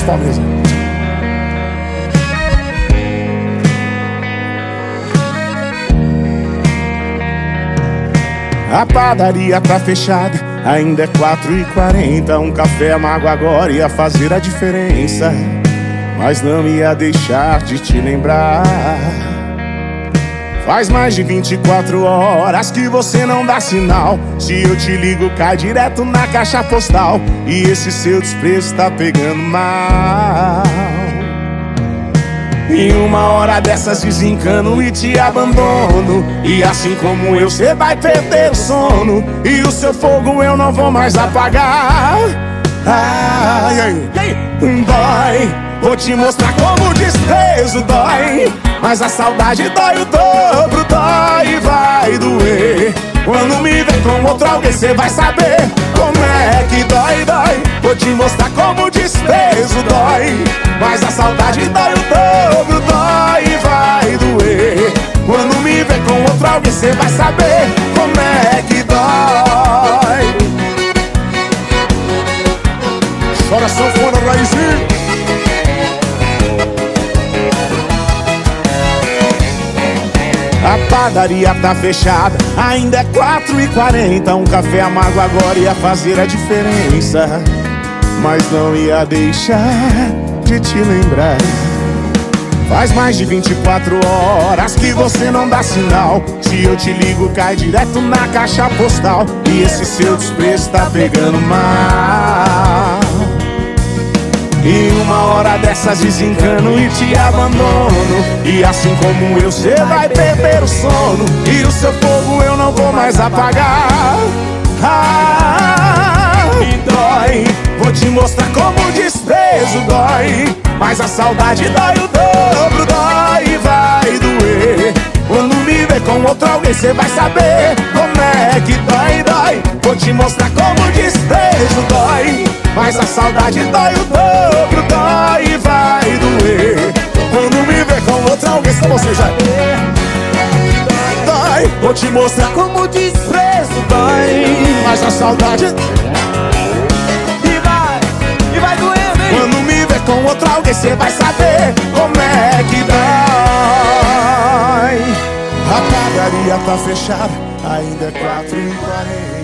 palminhas. A padaria tá fechada, ainda é 4h40. Um café amargo agora ia fazer a diferença, mas não ia deixar de te lembrar. Faz mais de 24 horas que você não dá sinal. Se eu te ligo, cai direto na caixa postal. E esse seu desprezo tá pegando mal. Em uma hora dessas desencano e te abandono. E assim como eu, cê vai perder o sono. E o seu fogo eu não vou mais apagar. Ai, ai, ai. Dói, vou te mostrar como o desprezo dói. Mas a saudade dói o dobro, dói e vai doer. Quando me ver com outro alguém, cê vai saber como é que dói, dói. Vou te mostrar como o desprezo dói. Mas a saudade dói o dobro, dói e vai doer. Quando me ver com outro alguém, cê vai saber como é que dói. Chora sanfona, Raizinho. A padaria tá fechada, ainda é 4h40. Um café amargo agora ia fazer a diferença, mas não ia deixar de te lembrar. Faz mais de 24 horas que você não dá sinal. Se eu te ligo, cai direto na caixa postal. E esse seu desprezo tá pegando mal. E uma hora dessas desencano e te abandono. E assim como eu, cê vai perder o sono. E o seu fogo eu não vou mais apagar. E dói, vou te mostrar como o desprezo dói. Mas a saudade dói o dobro, dói e vai doer. Quando me ver com outro alguém, cê vai saber como é que dói, dói. Vou te mostrar como o desprezo dói. Mas a saudade dói o dobro, dói e vai doer. Quando me ver com outro alguém, só você já dói. Vou te mostrar como o desprezo dói. Mas a saudade e vai doer, hein? Quando me ver com outro alguém, cê vai saber como é que dói. A padaria tá fechada, ainda é 4h40.